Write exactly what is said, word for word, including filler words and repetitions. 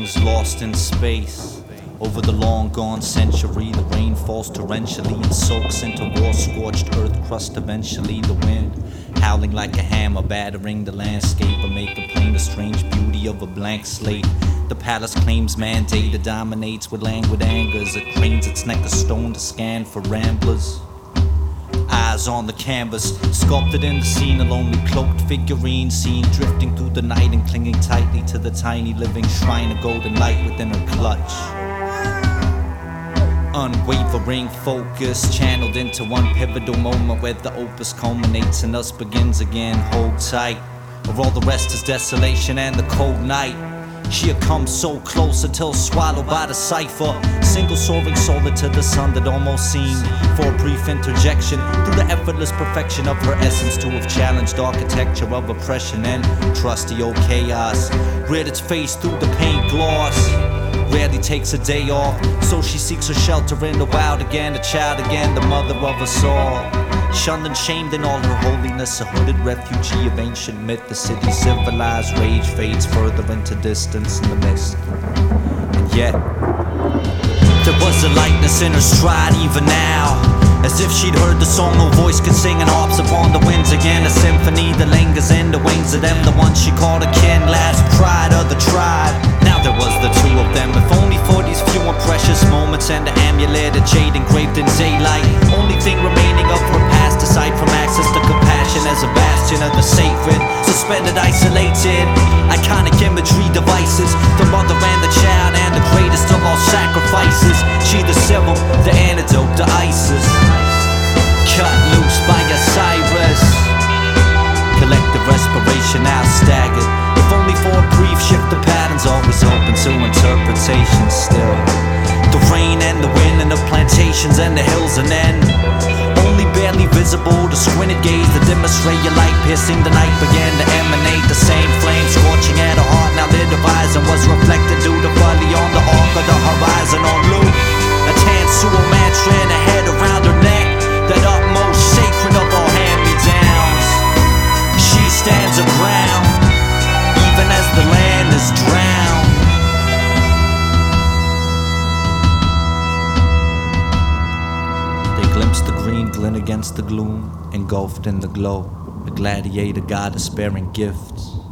beings lost in space. Over the long gone century, the rain falls torrentially and soaks into war-scorched earth crust eventually. The wind howling like a hammer, battering the landscape, or making plain the strange beauty of a blank slate. The palace claims mandate, it dominates with languid angers. It cranes its neck a stone to scan for ramblers. Eyes on the canvas, sculpted in the scene, a lonely cloaked figurine seen drifting through the night and clinging tightly to the tiny living shrine of golden light within her clutch. Unwavering focus, channeled into one pivotal moment where the opus culminates and thus begins again. Hold tight, or all the rest is desolation and the cold night. She had come so close until swallowed by the cipher. Single soaring solid to the sun that almost seemed, for a brief interjection, through the effortless perfection of her essence, to have challenged architecture of oppression and trusty old chaos. Reared its face through the paint gloss, rarely takes a day off, so she seeks her shelter in the wild again, a child again, the mother of us all. Shunned and shamed in all her holiness, a hooded refugee of ancient myth. The city's civilized rage fades further into distance in the mist. And yet, there was a lightness in her stride even now, as if she'd heard the song no voice could sing, and harps upon the winds again. A symphony that lingers in the wings of them, the ones she called a kin, last pride of the tribe. Now there was the two of them, if only for these few and precious moments, and the amulet of jade engraved in daylight. Only thing remaining of her past, aside from access to compassion as a bastion of the sacred. Suspended, isolated, iconic imagery devices, the mother and the child and the greatest of all sacrifices. She the civil, the antidote to ISIS, cut loose by Osiris. Collective respiration now staggered, if only for a brief shift of patterns, always open to interpretation still. The rain and the wind and the plantations and the hills, and then only barely visible to squinted gaze, the dimmest ray of light piercing the night began to emanate. The same flame scorching at her heart now lit her eyes, and was reflected dutifully on the arc of the horizon on loop. A Tansuo mantra in her head around her neck, that utmost sacred of all hand-me-downs. She stands her ground, even as the land is drowned. They glimpsed the green glint against the gloom, engulfed in the glow. A gladiator god of sparing gifts.